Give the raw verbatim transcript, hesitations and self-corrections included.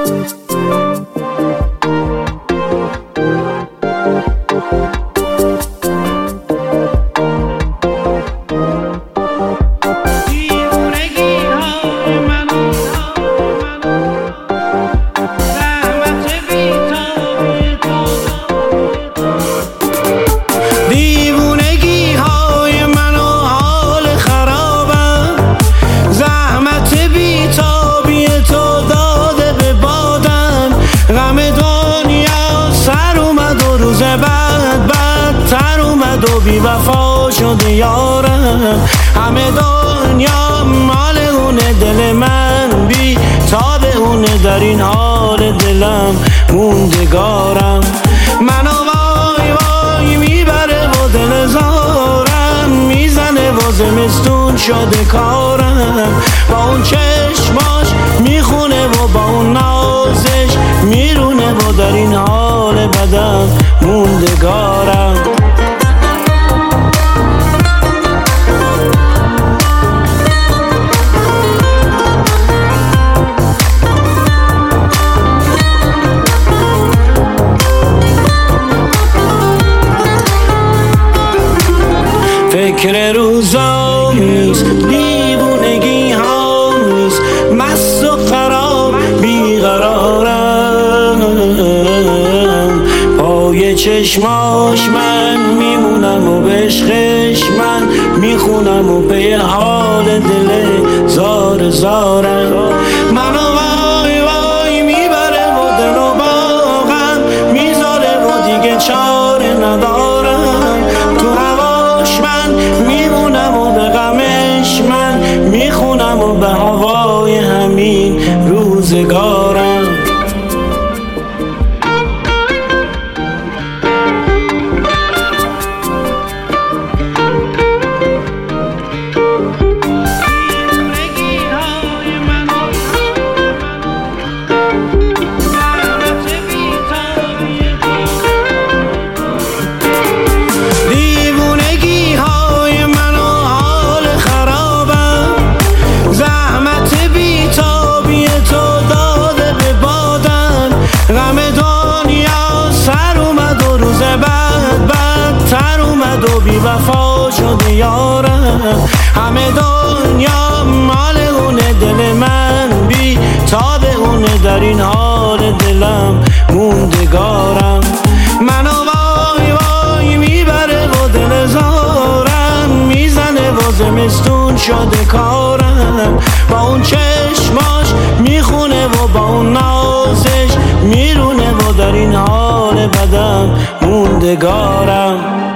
بعد بدتر اومد و بی وفا شده یارم. همه دنیا مال اونه، دل من بی تاب اونه، در این حال دلم موندگارم. منو وای وای میبره و دل زارم میزنه و زمستون شده کارم. با اون چشماش میخونه و با اون نازش میرونه و در این حال بدم موندگارم. فکر روزا نیست، دیوونگی ها نیست، مست و خراب بیقرارم. پای چشماش من میمونم و به عشقش من میخونم و به حال دل زار زارم. منو وای وای میبره و دل و باغم میذاره و دیگه چاره ندارم. تو هواش من میمونم و به غمش من میخونم و به هوای همین روزگارم. و بی وفا شده یارم. همه دنیا مال اونه، دل من بی تاب اونه، در این حال دلم موندگارم. منو وای وای میبره و دل زارم میزنه و زمستون شده کارم. با اون چشماش میخونه و با اون نازش میرونه و در این حال بدم موندگارم.